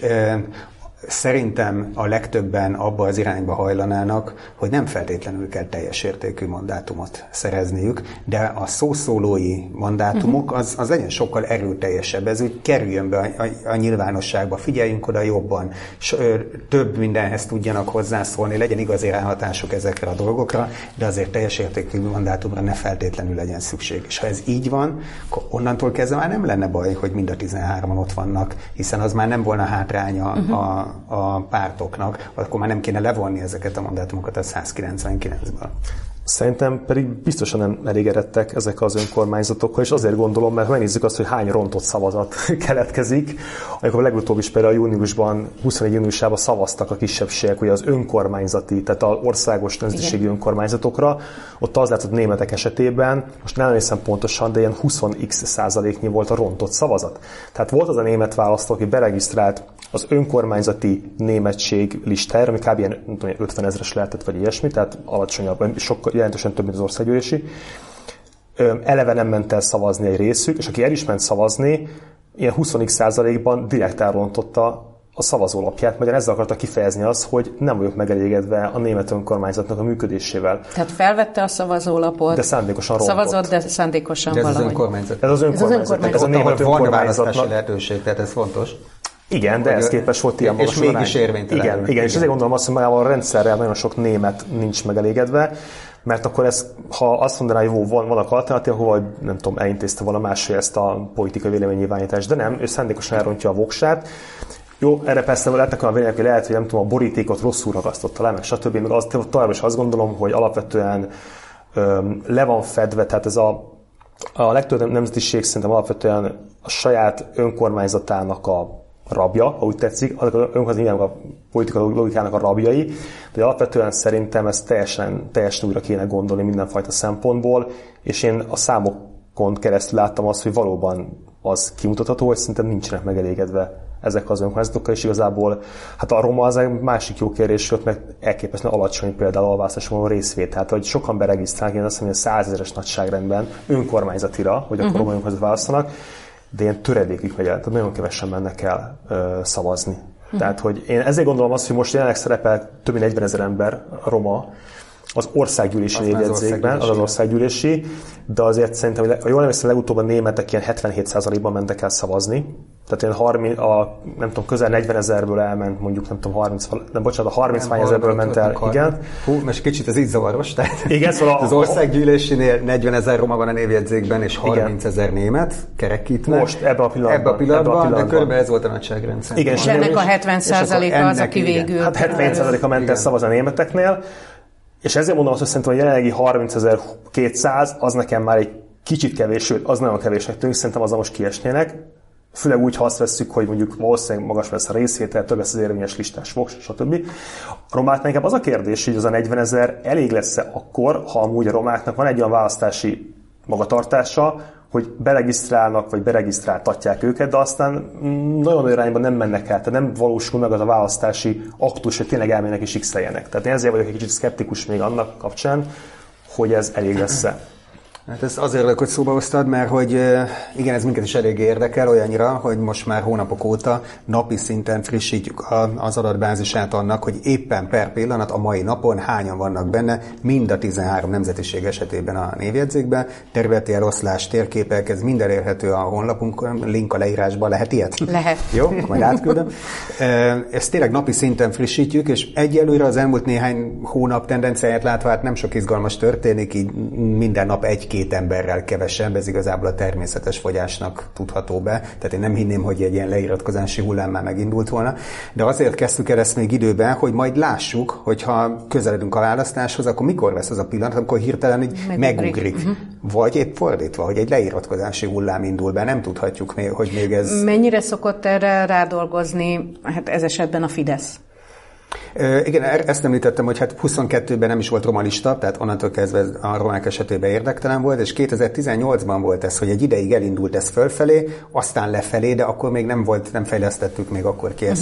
Szerintem a legtöbben abba az irányba hajlanának, hogy nem feltétlenül kell teljes értékű mandátumot szerezniük, de a szószólói mandátumok az legyen sokkal erőteljesebb, ez úgy kerüljön be a nyilvánosságba, figyeljünk oda jobban, több mindenhez tudjanak hozzászólni, legyen igazi ráhatásuk ezekre a dolgokra, de azért teljes értékű mandátumra ne feltétlenül legyen szükség. És ha ez így van, akkor onnantól kezdve már nem lenne baj, hogy mind a 13-an ott vannak, hiszen az már nem volna hátránya a pártoknak, akkor már nem kéne levonni ezeket a mandátumokat a 199-ből. Szerintem pedig biztosan nem elégedettek ezek az önkormányzatokkal, és azért gondolom, mert megnézzük azt, hogy hány rontott szavazat keletkezik. Amikor legutóbb is például júniusban, 21 júniusában szavaztak a kisebbségek ugye az önkormányzati, tehát az országos nemzetiségi önkormányzatokra, ott az látszott németek esetében, most nem hiszem pontosan, de ilyen 20x% volt a rontott szavazat. Tehát volt az a német választó, aki beregisztrált az önkormányzati németség listájára, ami kb. Ilyen 50 000-es lehetett, vagy ilyesmi, tehát alacsonyabb, sokkal jelentősen több, mint az országgyűlési. Eleve nem ment el szavazni egy részük, és aki el is ment szavazni, ilyen 20%-ban direkt elrontotta a szavazólapját, mert ezzel akarta kifejezni azt, hogy nem vagyok megelégedve a német önkormányzatnak a működésével. Tehát felvette a szavazólapot, de szándékosan rontott. Szavazott, de szándékosan de ez valahogy. Az önkormányzat. Ez az önkormányzat. Ez a német önkormányzatnak lehetőség, tehát ez fontos. Igen, de ez képes volt ilyen magas arány. És mégis érvénytelen. Igen, és ezért gondolom azt, hogy magával a rendszerrel nagyon sok német nincs megelégedve, mert akkor ez, ha azt mondaná, hogy vannak alternatív, akkor vagy nem tudom, elintézte volna máshogy ezt a politikai véleménynyilvánítást, de nem, ő szándékosan elrontja a voksát. Jó, erre persze lehetnek olyan vélemények, hogy lehet, hogy nem tudom, a borítékot rosszul ragasztotta le, meg stb. Meg tovább is azt gondolom, hogy alapvetően le van fedve, tehát ez a legtöbb nemzetiség szerintem alapvetően a saját önkormányzatának a rabja, ha úgy tetszik, azok az önkormányzatok a politikai logikának a rabjai, de alapvetően szerintem ezt teljesen újra kéne gondolni mindenfajta szempontból, és én a számokon keresztül láttam azt, hogy valóban az kimutatható, hogy szerintem nincsenek megelégedve ezek az önkormányzatokkal, és igazából hát a roma az egy másik jó kérdés, mert elképesztően alacsony például a választáson részvétel. Tehát, hogy sokan beregisztrálnak, én azt mondom, hogy 100 000-es nagyságrendben önkormányzatira, hogy akkor roma önkormányzat választanak, de ilyen töredékig megy el, tehát nagyon kevesen mennek el szavazni. Tehát, hogy én ezért gondolom azt, hogy most jelenleg szerepel több mint 40 000 ember roma az országgyűlési névjegyzékben, az országgyűlési, de azért szerintem, hogy jól emlékszem, legutóbb a németek ilyen 77%-ban mentek el szavazni, tehát ilyen nem tudom, közel 40 000-ből elment, mondjuk nem tudom, 30 000-ből ment el, igen. Hú, most kicsit ez így zavaros, tehát igen, szóval az országgyűlésinél 40 000 roma van a névjegyzékben, és 30 000 német kerekítnek. Most ebben a pillanatban, de körülbelül ez volt a nagyságrend. Igen, és ennek a 70%-a az, aki végül... Hát 70%-a ment el szavazni a németeknél, és ezért mondom azt, hogy szerintem a jelenlegi 30.200 az nekem már egy kicsit kevés, sőt, az nagyon kevésnek tűnik, szerintem azzal most kiesnének. Főleg úgy, ha azt vesszük, hogy mondjuk valószínűleg magas lesz a részvétel, több lesz az érvényes listás voks, stb. A romáknak inkább az a kérdés, hogy az a 40 000 elég lesz-e akkor, ha amúgy a romáknak van egy olyan választási magatartása, hogy beregisztrálnak, vagy beregisztráltatják őket, de aztán nagyon olyan irányban nem mennek el, tehát nem valósul meg az a választási aktus, hogy tényleg elmennek és x-eljenek. Tehát én ezért vagyok egy kicsit szkeptikus még annak kapcsán, hogy ez elég lesz-e. Hát ez azért örülök, hogy szóba hoztad, mert hogy igen, ez minket is elég érdekel olyannyira, hogy most már hónapok óta napi szinten frissítjük az adatbázisát annak, hogy éppen per pillanat a mai napon hányan vannak benne, mind a 13 nemzetiség esetében a névjegyzékben, területi eloszlás, térképek, ez mind elérhető a honlapunkon, link a leírásban, lehet ilyet? Lehet. Jó, majd átküldöm. Ezt tényleg napi szinten frissítjük, és egyelőre az elmúlt néhány hónap tendenciáját látva, hát nem sok izgalmas történik, így minden nap egy-két emberrel kevesebb, ez igazából a természetes fogyásnak tudható be. Tehát én nem hinném, hogy egy ilyen leiratkozási hullám már megindult volna. De azért kezdtük el ezt még időben, hogy majd lássuk, hogyha közeledünk a választáshoz, akkor mikor lesz az a pillanat, amikor hirtelen így megugrik. Vagy épp fordítva, hogy egy leiratkozási hullám indul be. Nem tudhatjuk, hogy még ez... Mennyire szokott erre rádolgozni, hát ez esetben a Fidesz? Igen, ezt említettem, hogy hát 22-ben nem is volt roma lista, tehát onnantól kezdve a romák esetében érdektelen volt, és 2018-ban volt ez, hogy egy ideig elindult ez fölfelé, aztán lefelé, de akkor még nem fejlesztettük még akkor ki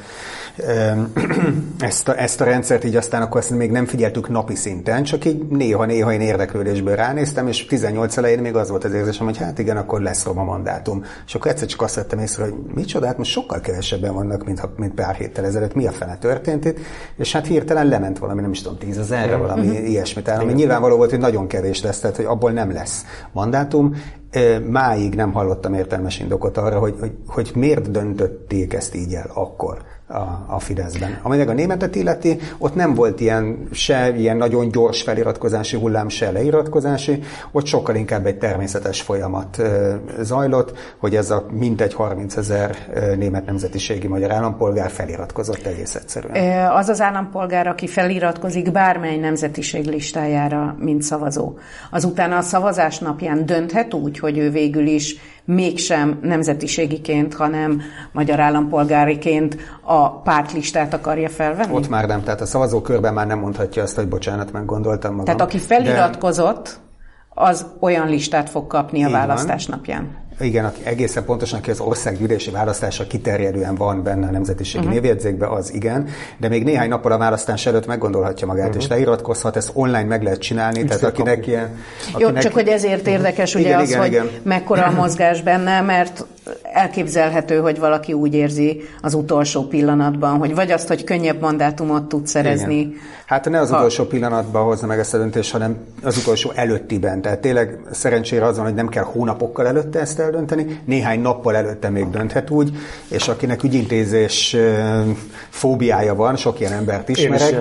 ezt a rendszert, így aztán akkor ezt még nem figyeltük napi szinten, csak így néha én érdeklődésből ránéztem, és 18 elején még az volt az érzésem, hogy hát igen, akkor lesz roma mandátum. És akkor egyszer csak azt vettem észre, hogy micsoda, hát most sokkal kevesebben vannak, mint pár héttel ezelőtt, mi a fene történt itt, és hát hirtelen lement valami, nem is tudom, 10 000-re, valami ilyesmit, ami nyilvánvaló volt, hogy nagyon kevés lesz, tehát hogy abból nem lesz mandátum. Máig nem hallottam értelmes indokot arra, hogy miért döntötték ezt így el akkor. a Fideszben. Amelyek a németet illeti, ott nem volt ilyen nagyon gyors feliratkozási hullám, se leiratkozási, ott sokkal inkább egy természetes folyamat zajlott, hogy ez a mintegy 30 000 német nemzetiségi magyar állampolgár feliratkozott egész egyszerűen. Az az állampolgár, aki feliratkozik bármely nemzetiség listájára, mint szavazó. Azután a szavazás napján dönthet úgy, hogy ő végül is mégsem nemzetiségiként, hanem magyar állampolgáriként a pártlistát akarja felvenni? Ott már nem, tehát a szavazókörben már nem mondhatja azt, hogy bocsánat, meggondoltam magam. Tehát aki feliratkozott, az olyan listát fog kapni a választás napján. Igen, egészen pontosan, aki az országgyűlési választásra kiterjedően van benne a nemzetiségi névjegyzékben, az igen, de még néhány nappal a választás előtt meggondolhatja magát, és leiratkozhat, ezt online meg lehet csinálni, tehát akinek ilyen... Jó, csak hogy ezért érdekes ugye az, hogy mekkora a mozgás benne, mert elképzelhető, hogy valaki úgy érzi az utolsó pillanatban, hogy vagy azt, hogy könnyebb mandátumot tud szerezni. Igen. Hát ne az utolsó pillanatban hozza meg ezt a döntést, hanem az utolsó előttiben. Tehát tényleg szerencsére az van, hogy nem kell hónapokkal előtte ezt eldönteni, néhány nappal előtte még dönthet úgy, és akinek ügyintézés fóbiája van, sok ilyen embert ismerek,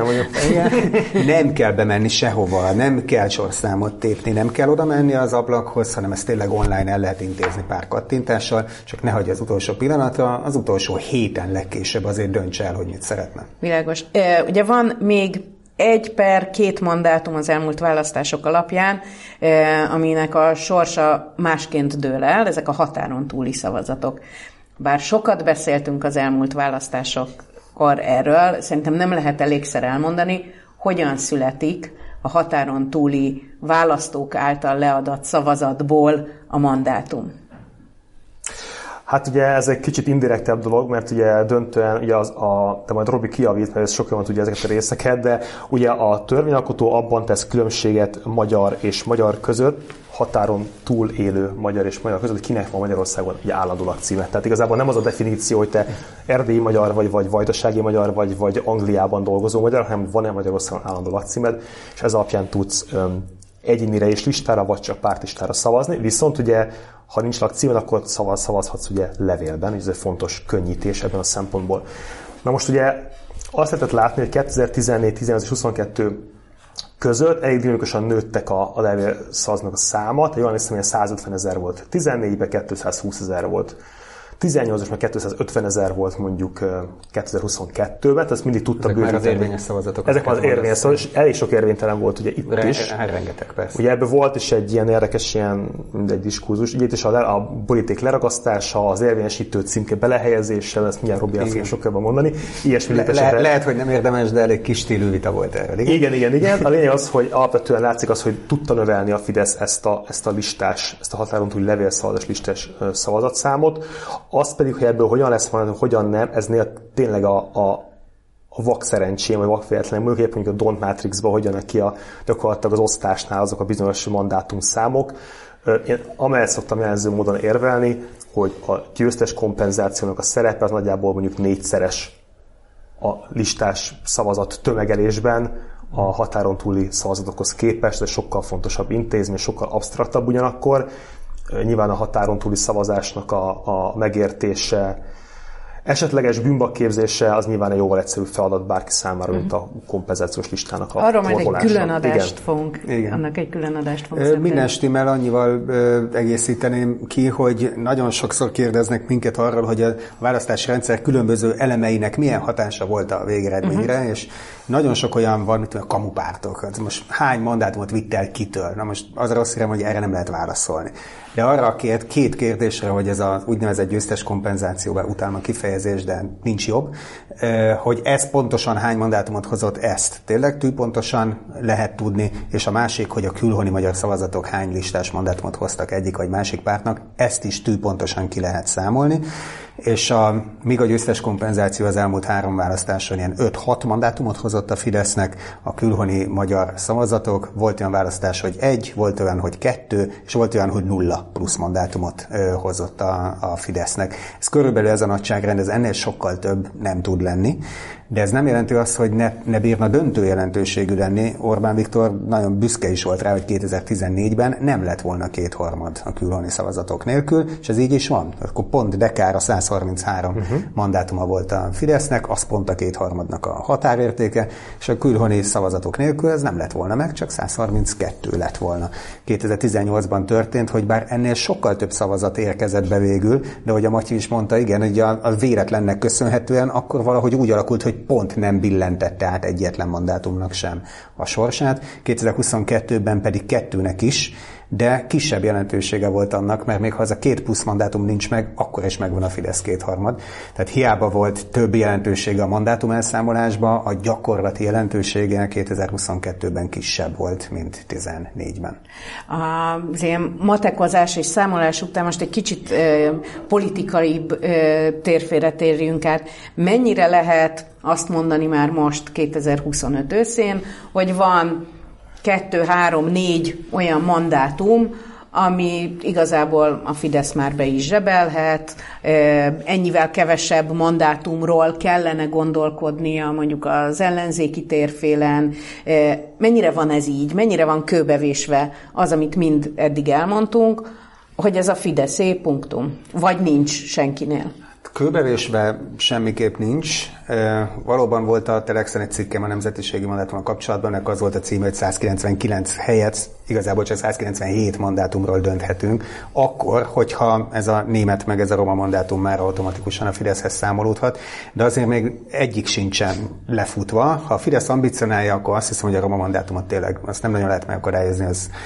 nem kell bemenni sehova, nem kell sorszámot tépni, nem kell oda menni az ablakhoz, hanem ezt tényleg online el lehet intézni pár kattintással, csak ne hagyja az utolsó pillanatra, az utolsó héten legkésőbb azért döntse el, hogy mit szeretne. Világos. Ugye van még 1/2 mandátum az elmúlt választások alapján, aminek a sorsa másként dől el, ezek a határon túli szavazatok. Bár sokat beszéltünk az elmúlt választásokkor erről, szerintem nem lehet elégszer elmondani, hogyan születik a határon túli választók által leadott szavazatból a mandátum. Hát ugye ez egy kicsit indirektebb dolog, mert ugye döntően, ugye de majd Robi kijavít, mert ez sokan tudja ezeket a részeket, de ugye a törvényalkotó abban tesz különbséget magyar és magyar között, határon túl élő magyar és magyar között, hogy kinek van Magyarországon egy állandó lakcíme. Tehát igazából nem az a definíció, hogy te erdélyi magyar vagy vajdasági magyar vagy Angliában dolgozó magyar, hanem van-e Magyarországon állandó lakcímed, és ez alapján tudsz egyénire és listára, vagy csak pártlistára szavazni. Viszont ugye, ha nincs lakcímed, akkor szavazhatsz ugye levélben, és ez egy fontos könnyítés ebben a szempontból. Na most ugye azt lehetett látni, hogy 2014, 18 és 22 között elég dinamikusan nőttek a levélszavazóknak a száma, jól hiszem, hogy 150 000 volt. 14-ben 220 000 volt. 18-as meg 250 000 volt mondjuk 2022-ben, tehát ezt mindig tudta bővíteni. Ezek már az érvényes szavazatok. Ezek már az érvényes szavazatok, és elég sok érvénytelen volt ugye itt is. Rengeteg, persze. Ugye ebből volt is egy ilyen érdekes egy diskurzus. Ugye itt is a boríték leragasztása, az érvényesítő címke belehelyezése, ezt mindjárt Robi azt sok jobban mondani. Ilyesmi lehet, hogy nem érdemes, de elég kis stílű vita volt erről. Igen. A lényeg az, hogy alapvetően látszik az, hogy tudta növelni a Fidesz ezt a határon túli levélszavazás listás szavazatszámot. Az pedig, hogy ebből hogyan lesz majd, hogyan nem, ez tényleg a vak szerencsém, vagy vak véletlen, mondjuk a Don't Matrixban hogyan ki gyakorlatilag az osztásnál azok a bizonyos mandátum számok. Én amellett szoktam jelenző módon érvelni, hogy a győztes kompenzációnak a szerepe az nagyjából mondjuk 4-szeres a listás szavazat tömegelésben a határon túli szavazatokhoz képest, ez sokkal fontosabb intézmény, sokkal absztraktabb ugyanakkor. Nyilván a határon túli szavazásnak a megértése, esetleges bűnbakképzése az nyilván egy jóval egyszerűbb feladat bárki számára, mint a kompenzációs listának a arról majd egy külön adást fogunk. Annak egy külön adást fogunk. Minden stimmel, annyival egészíteném ki, hogy nagyon sokszor kérdeznek minket arról, hogy a választási rendszer különböző elemeinek milyen hatása volt a végeredményre, és nagyon sok olyan van, mint a kamupártok. Most hány mandátumot vitt el kitől? Na most az a rossz hírem, hogy erre nem lehet válaszolni. De arra a két kérdésre, hogy ez az úgynevezett győztes kompenzációban utána kifejezés, de nincs jobb, hogy ez pontosan hány mandátumot hozott, ezt tényleg tűpontosan lehet tudni, és a másik, hogy a külhoni magyar szavazatok hány listás mandátumot hoztak egyik vagy másik pártnak, ezt is tűpontosan ki lehet számolni, és míg a győztes kompenzáció az elmúlt 3 választáson ilyen 5-6 mandátumot hozott a Fidesznek, a külhoni magyar szavazatok, volt olyan választás, hogy 1, volt olyan, hogy 2, és volt olyan, hogy 0 plusz mandátumot hozott a Fidesznek. Ez körülbelül ez a nagyságrend, ez ennél sokkal több nem tud lenni, De ez nem jelenti azt, hogy ne bírna döntő jelentőségű lenni. Orbán Viktor nagyon büszke is volt rá, hogy 2014-ben nem lett volna 2/3 a külhoni szavazatok nélkül, és ez így is van. Akkor pont dekára 133 mandátuma volt a Fidesznek, az pont a 2/3 a határértéke, és a külhoni szavazatok nélkül ez nem lett volna meg, csak 132 lett volna. 2018-ban történt, hogy bár ennél sokkal több szavazat érkezett be végül, de hogy a Matyi is mondta, igen, hogy a véletlennek köszönhetően akkor valahogy úgy alakult, hogy pont nem billentette át egyetlen mandátumnak sem a sorsát. 2022-ben pedig 2-nek is, de kisebb jelentősége volt annak, mert még ha az a 2 plusz mandátum nincs meg, akkor is megvan a Fidesz 2/3. Tehát hiába volt több jelentősége a mandátum elszámolásban, a gyakorlati jelentősége 2022-ben kisebb volt, mint 2014-ben. Az ilyen matekozás és számolás után most egy kicsit politikai térfére térjünk át. Mennyire lehet azt mondani már most 2025 őszén, hogy van 2, 3, 4 olyan mandátum, ami igazából a Fidesz már be is zsebelhet, ennyivel kevesebb mandátumról kellene gondolkodnia mondjuk az ellenzéki térfélen. Mennyire van ez így? Mennyire van kőbevésve az, amit mind eddig elmondtunk, hogy ez a Fideszé punktum? Vagy nincs senkinél? Kőbevésve semmiképp nincs. Valóban volt a Telexen egy cikkem a nemzetiségi mandátummal kapcsolatban, ennek az volt a címe, hogy 199 helyet, igazából csak 197 mandátumról dönthetünk, akkor, hogyha ez a német meg ez a roma mandátum már automatikusan a Fideszhez számolódhat, de azért még egyik sincsen lefutva. Ha a Fidesz ambicionálja, akkor azt hiszem, hogy a roma mandátumot tényleg azt nem nagyon lehet megakadályozni,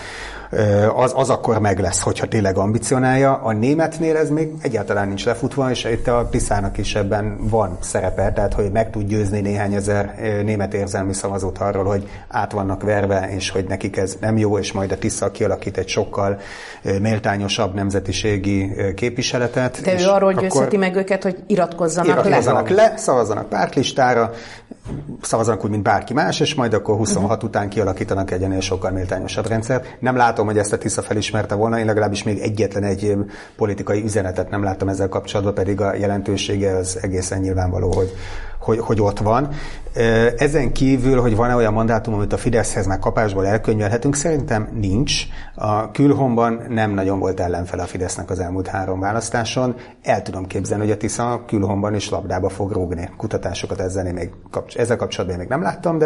az akkor meg lesz, hogyha tényleg ambicionálja. A németnél ez még egyáltalán nincs lefutva, és itt a Tiszának is ebben van szerepe, tehát hogy meg tud győzni néhány ezer német érzelmi szavazót arról, hogy át vannak verve, és hogy nekik ez nem jó, és majd a Tisza kialakít egy sokkal méltányosabb nemzetiségi képviseletet. De ő arról győzheti meg őket, hogy iratkozzanak le, szavazzanak pártlistára, szavazzanak úgy, mint bárki más, és majd akkor 26 után kialakítanak egy ennél sokkal méltányosabb rendszert. Nem látom, hogy ezt a Tisza felismerte volna, én legalábbis még egyetlen egy politikai üzenetet nem láttam ezzel kapcsolatban, pedig a jelentősége az egészen nyilvánvaló, hogy ott van. Ezen kívül, hogy van-e olyan mandátum, amit a Fideszhez már kapásból elkönyvelhetünk, szerintem nincs. A külhonban nem nagyon volt ellenfele a Fidesznek az elmúlt 3 választáson. El tudom képzelni, hogy a Tisza a külhonban is labdába fog rúgni. Kutatásokat ezzel kapcsolatban még nem láttam,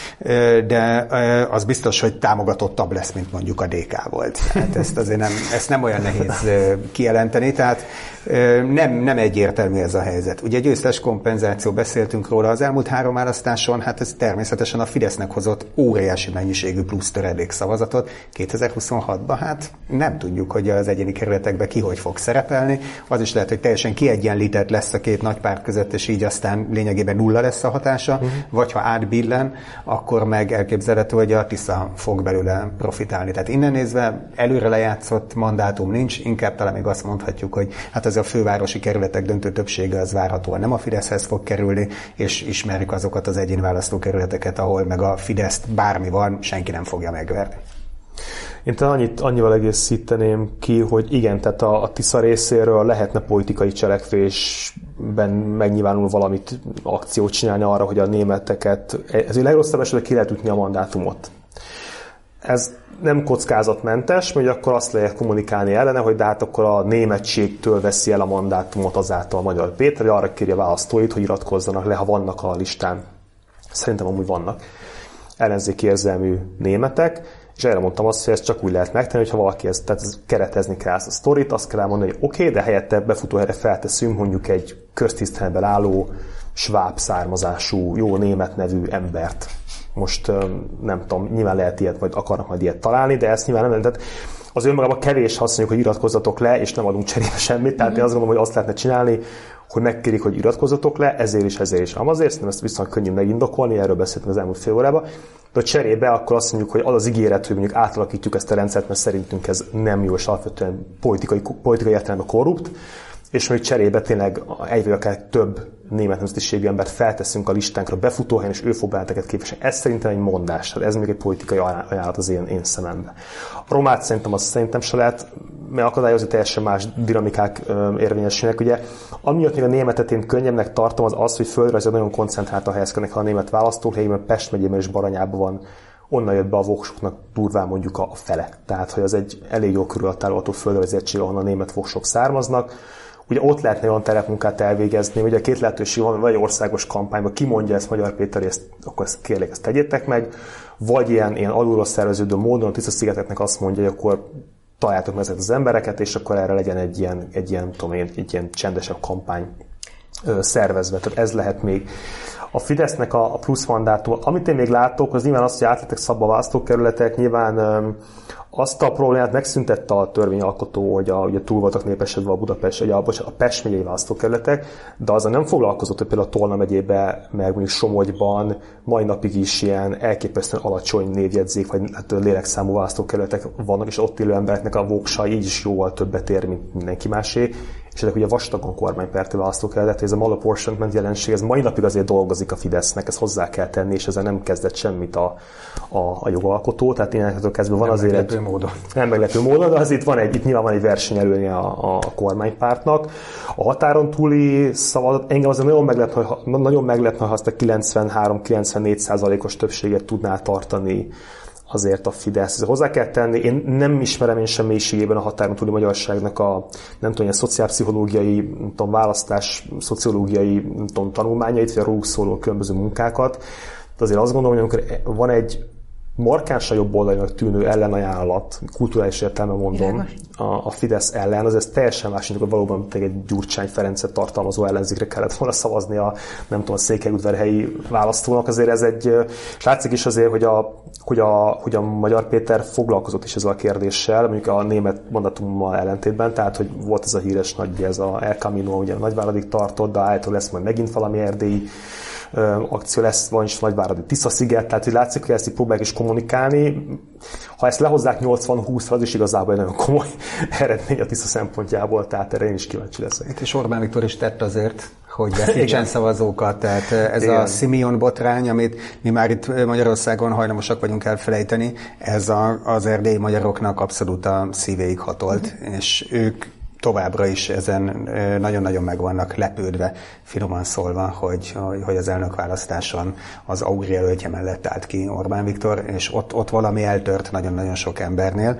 de az biztos, hogy támogatottabb lesz, mint mondjuk a DK volt. Tehát ezt nem olyan nehéz kijelenteni, tehát nem egyértelmű ez a helyzet. Ugye győztes kompenzáció, beszéltünk róla az elmúlt 3 választáson, hát ez természetesen a Fidesznek hozott óriási mennyiségű plusz töredék szavazatot. 2026-ban hát nem tudjuk, hogy az egyéni kerületekben ki hogy fog szerepelni. Az is lehet, hogy teljesen kiegyenlített lesz a 2 nagy párt között, és így aztán lényegében 0 lesz a hatása, vagy ha átbillen, akkor meg elképzelhető, hogy a Tisza fog belőle profitálni. Tehát innen nézve előre lejátszott mandátum nincs, inkább talán még azt mondhatjuk, hogy hát az a fővárosi kerületek döntő többsége az várhatóan nem a Fideszhez fog kerülni, és ismerjük azokat az egyéni választókerületeket, ahol meg a Fideszt bármi van, senki nem fogja megverni. Én talán annyival egészíteném ki, hogy igen, tehát a Tisza részéről lehetne politikai cselekvésben megnyilvánul valamit, akciót csinálni arra, hogy a németeket, ez a legrosszabb esetben ki lehet ütni a mandátumot. Ez nem kockázatmentes, hogy akkor azt lehet kommunikálni ellene, hogy de hát akkor a németségtől veszi el a mandátumot azáltal a Magyar Péter, hogy arra kérje választóit, hogy iratkozzanak le, ha vannak a listán. Szerintem amúgy vannak ellenzéki érzelmű németek, és erre mondtam azt, hogy ezt csak úgy lehet megtenni, hogyha valaki tehát keretezni kell ezt a sztorit, azt kell elmondani, hogy oké, de helyette befutóhelyre felteszünk mondjuk egy köztiszteletben álló sváb származású, jó német nevű embert. Most nem tudom, nyilván lehet ilyet, vagy akarnak majd ilyet találni, de ezt nyilván nem lehet. Az önmagában kevés, ha azt mondjuk, hogy iratkozzatok le, és nem adunk cserébe semmit. Tehát én azt gondolom, hogy azt lehetne csinálni, hogy megkérik, hogy iratkozzatok le, ezért is. Azért szerintem ezt viszont könnyű megindokolni, erről beszéltünk az elmúlt fél órában. De a cserébe akkor azt mondjuk, hogy az az ígéret, hogy mondjuk átalakítjuk ezt a rendszert, mert szerintünk ez nem jó, és alapvetően politikai értelemben korrupt, és mondjuk cserébe tényleg egy vagy akár több német nemzetiségű embert felteszünk a listánkra befutóhelyen, és ő fog benneteket képviselni. Ez szerintem egy mondás, ez még egy politikai ajánlat az én szememben. A romát szerintem se lehet megakadályozni, teljesen más dinamikák érvényesülnek. Ugye, amiatt még a németet én könnyebbnek tartom, az, hogy földrajzilag nagyon koncentráltan helyezkednek a német választóhelyében, Pest megyében és Baranyában van, onnan jött be a voksoknak durván mondjuk a fele. Tehát, hogy az egy elég jó körülhatárolható földrajzi egység, ahonnan a német voksok származnak. Ugye ott lehetne olyan terepmunkát elvégezni, ugye két lehetőség van, vagy országos kampányban kimondja ezt Magyar Péter, és akkor ezt kérlek, ezt tegyétek meg, vagy ilyen alulról szerveződő módon a Tisza-szigeteknek azt mondja, hogy akkor találjátok meg ezeket az embereket, és akkor erre legyen egy ilyen csendesebb kampány szervezve. Tehát ez lehet még. A Fidesznek a plusz mandátum, amit én még látok, az nyilván az, hogy átlettek szabva választókerületek, nyilván azt a problémát megszüntette a törvényalkotó, hogy ugye túl voltak népesedve a Budapest, a Pest megyei választókerületek, de azzal nem foglalkozott, hogy például a Tolna megyében, meg mondjuk Somogyban mai napig is ilyen elképesztően alacsony névjegyzék, vagy lélekszámú választókerületek vannak, és ott élő embereknek a voksa így is jóval többet ér, mint mindenki másé. És ezek ugye vastagon kormánypárti választókerületek, ez a malapportionment jelenség, ez mai napig azért dolgozik a Fidesznek, ezt hozzá kell tenni, és ezzel nem kezdett semmit a jogalkotó, tehát innentől kezdve van azért egy... Nem meglepő módon, de azért itt nyilván van egy versenyelőnye a kormánypártnak. A határon túli szavazat, engem azért nagyon meglepne, ha azt a 93-94%-os többséget tudná tartani azért a Fidesz. Hozzá kell tenni, én nem ismerem sem mélységében a határon túli magyarságnak nem tudom, szociálpszichológiai, választás, szociológiai, tanulmányait, vagy a róluk szóló különböző munkákat. De azért azt gondolom, hogy amikor van egy markánsan jobb oldalinak tűnő ellenajánlat, kulturális értelemben mondom, a Fidesz ellen, az ez teljesen más, mint akkor valóban egy Gyurcsány Ferencet tartalmazó ellenzékre kellett volna szavazni a Székelyudvarhelyi választónak. Azért ez és látszik is azért, hogy a Magyar Péter foglalkozott is ezzel a kérdéssel, mondjuk a német mandátummal ellentétben, tehát hogy volt ez a híres ez a El Camino, ugye Nagyváradig tartott, de állítólag lesz majd megint valami erdélyi akció lesz, van is Nagyváradi Tisza-sziget, tehát hogy látszik, hogy ezt így próbálják is kommunikálni. Ha ezt lehozzák 80-20-ra, az is igazából egy nagyon komoly eredmény a Tisza szempontjából, tehát erre én is kíváncsi leszek. Itt is Orbán Viktor is tett azért, hogy befítsen szavazókat, tehát ez igen. A Simeon botrány, amit mi már itt Magyarországon hajlamosak vagyunk elfelejteni, ez az erdélyi magyaroknak abszolút a szívéig hatolt, és ők továbbra is ezen nagyon-nagyon meg vannak lepődve, finoman szólva, hogy az elnökválasztáson az Auri jelöltje mellett állt ki Orbán Viktor, és ott valami eltört nagyon-nagyon sok embernél.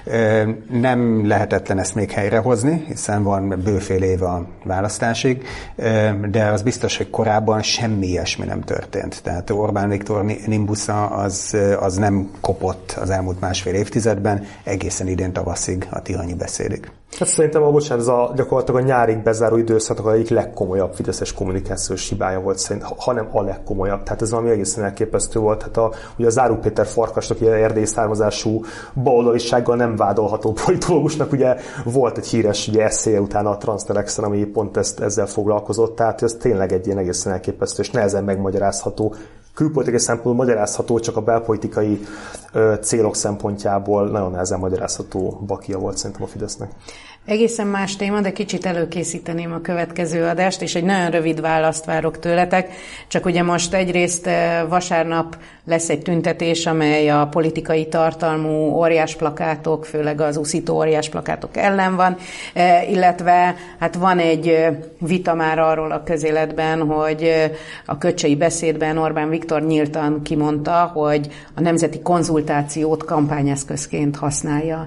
Nem lehetetlen ezt még helyrehozni, hiszen van bőfél év a választásig, de az biztos, hogy korábban semmi ilyesmi nem történt. Tehát Orbán Viktor nimbusza az nem kopott az elmúlt másfél évtizedben, egészen idén tavaszig a tihanyi beszédig. Hát szerintem ez gyakorlatilag a nyárig bezáró időszaknak a egyik legkomolyabb fideszes kommunikációs hibája volt, hanem a legkomolyabb. Tehát ez valami egészen elképesztő volt. Hát ugye a Záró Péter Farkasnak, ilyen erdélyi származású baloldalisággal nem vádolható politológusnak ugye volt egy híres eszéje utána a Transtelexen, ami pont ezzel foglalkozott. Tehát ez tényleg egy ilyen egészen elképesztő és nehezen megmagyarázható. Külpolitikai szempontból magyarázható, csak a belpolitikai célok szempontjából nagyon nehezen magyarázható bakia volt szerintem a Fidesznek. Egészen más téma, de kicsit előkészíteném a következő adást, és egy nagyon rövid választ várok tőletek. Csak ugye most egyrészt vasárnap lesz egy tüntetés, amely a politikai tartalmú óriásplakátok, főleg az uszító óriásplakátok ellen van, illetve hát van egy vita már arról a közéletben, hogy a Köcsei beszédben Orbán Viktor nyíltan kimondta, hogy a nemzeti konzultációt kampányeszközként használja.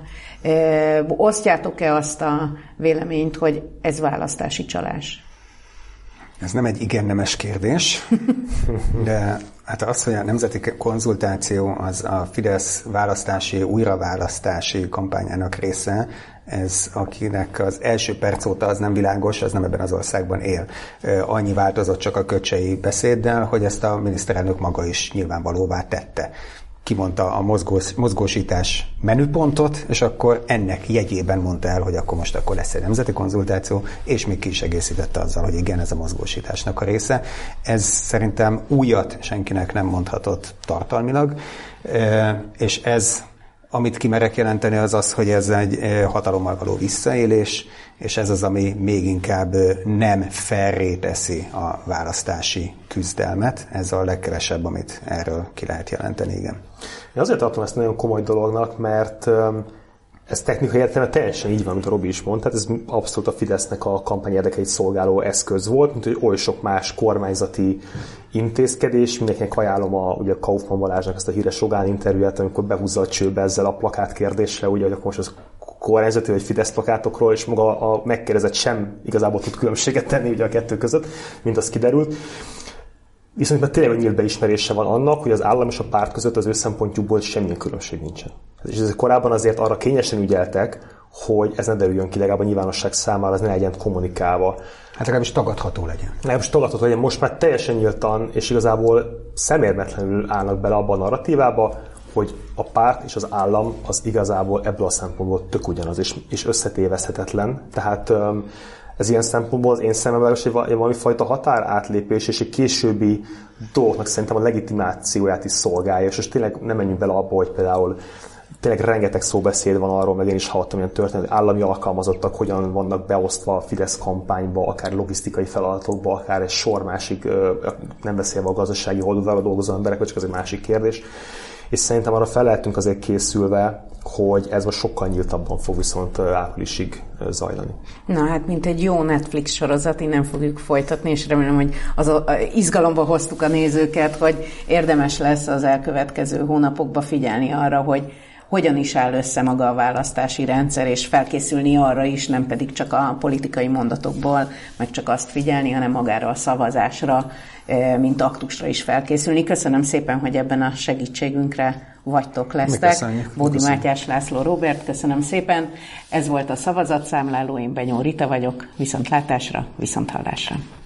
Osztjátok-e azt a véleményt, hogy ez választási csalás? Ez nem egy igen-nemes kérdés, de hát az, hogy a nemzeti konzultáció az a Fidesz újraválasztási kampányának része, ez akinek az első perc óta az nem világos, az nem ebben az országban él. Annyi változott csak a Köcsei beszéddel, hogy ezt a miniszterelnök maga is nyilvánvalóvá tette. Kimondta a mozgósítás menüpontot, és akkor ennek jegyében mondta el, hogy akkor most lesz egy nemzeti konzultáció, és még ki is egészítette azzal, hogy igen, ez a mozgósításnak a része. Ez szerintem újat senkinek nem mondhatott tartalmilag, és ez, amit kimerek jelenteni, az az, hogy ez egy hatalommal való visszaélés, és ez az, ami még inkább nem fairré teszi a választási küzdelmet. Ez a legkevesebb, amit erről ki lehet jelenteni, igen. Én azért tartom ezt nagyon komoly dolognak, mert Ez technikai értelemben teljesen így van, mint a Robi is mondta, ez abszolút a Fidesznek a kampány érdekeit szolgáló eszköz volt, mint hogy oly sok más kormányzati intézkedés. Mindenkinek ajánlom ugye Kaufmann Balázsnak ezt a híres Rogán interjúját, amikor behúzza a csőbe ezzel a plakát kérdéssel, ugye, hogy akkor most az kormányzati vagy Fidesz plakátokról, és maga a megkérdezett sem igazából tud különbséget tenni ugye a kettő között, mint az kiderült. Viszont már tényleg nyílt beismerése van annak, hogy az állam és a párt között az ő szempontjukból semmilyen különbség nincsen. És ez korábban azért arra kényesen ügyeltek, hogy ez ne derüljön ki, legalább a nyilvánosság számára, ez ne legyen kommunikálva. Hát legalábbis tagadható legyen. Legalábbis tagadható legyen. Most már teljesen nyíltan, és igazából szemérmetlenül állnak bele abban a narratívába, hogy a párt és az állam az igazából ebből a szempontból tök ugyanaz, és összetéveszthetetlen. Tehát ez ilyen szempontból az én szememben is valami fajta határátlépés, és egy későbbi dolgoknak szerintem a legitimációját is szolgálja, és most tényleg nem menjünk bele abba, hogy például tényleg rengeteg szóbeszéd van arról, meg én is hallottam ilyen történet, hogy állami alkalmazottak hogyan vannak beosztva a Fidesz kampányba, akár logisztikai feladatokba, akár egy sor másik, nem beszélve a gazdasági oldalra dolgozó emberek, csak ez egy másik kérdés. És szerintem arra fel lehetünk azért készülve, hogy ez most sokkal nyíltabban fog viszont áprilisig zajlani. Na hát, mint egy jó Netflix sorozat, innen fogjuk folytatni, és remélem, hogy izgalomba hoztuk a nézőket, hogy érdemes lesz az elkövetkező hónapokban figyelni arra, hogy hogyan is áll össze maga a választási rendszer, és felkészülni arra is, nem pedig csak a politikai mondatokból, meg csak azt figyelni, hanem magára a szavazásra, mint aktusra is felkészülni. Köszönöm szépen, hogy ebben a segítségünkre vagytok, lesztek. Bódi Mátyás László Róbert, köszönöm szépen. Ez volt a szavazatszámláló, én Benyó Rita vagyok. Viszontlátásra, viszonthallásra.